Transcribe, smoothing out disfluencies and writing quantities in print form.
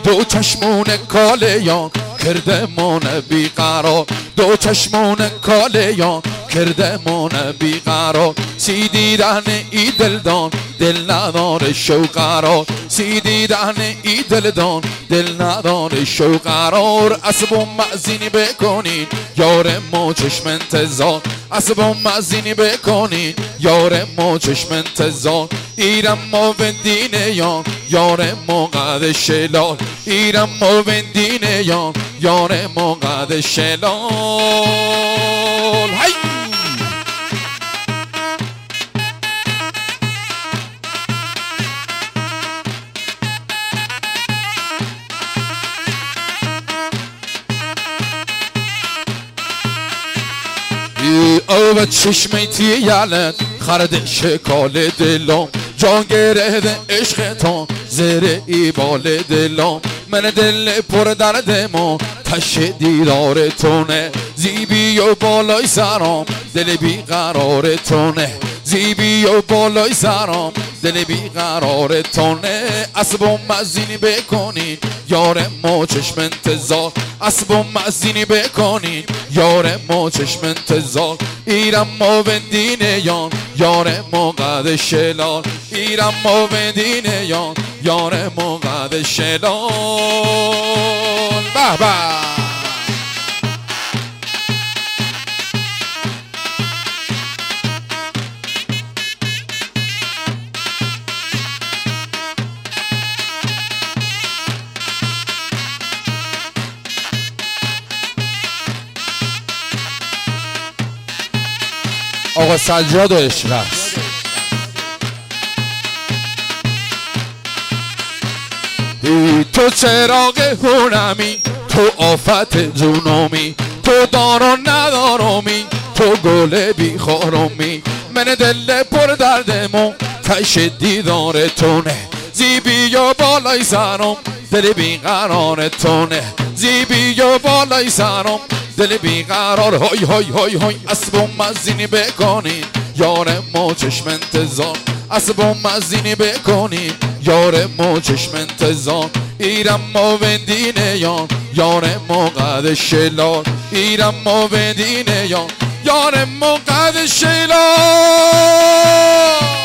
دو چشمون کالیان کرده من بیقرار دو چشمون کالیان کرده من بیقرار سی دیدن ای دلدان دل نداره شوقرار سی دیدن ای دلدان دل نداره شوقرار اسب و مأذینی بکنین یار ما چشم انتظار اسب و مأذینی بکنین یار ما چشم انتظار ایرم ما وندینه یار ما قد شلال ایرم ما وندینه یار ما قد شلال هی او چشمی تیالت خرد شکال دلم جان گرهده عشق تو زیر ای بال دلم من دل پر دردم تش دیدار تونه زیبی و بالای سرام دل بیقرار تونه زیبی و بالای سرام دل بیقرار تونه اسب و مأذینی بکنین یار ما چشم انتظار اسب و مأذینی بکنین یار ما چشم انتظار ایرم ما وندینه یار ما قد شلال ایرم ما وندینه یار ما قد شلال به به آقا سجاد و عشق است تو چراغ هونمی تو آفت جونمی تو دارو ندارمی تو گل بیخارمی من دل پر دردمو تش دیدار تونه زیبی و بالای سرم دل بیقرار تونه زیبی و بالای سرم دل بیقرار های های های های اسب و مأذینی بکنین یار ما چشم انتظار اسب و مأذینی بکنین یار ما چشم انتظار ایرم ما وندینه یار ما قد شلال ایرم ما وندینه یار ما قد شلال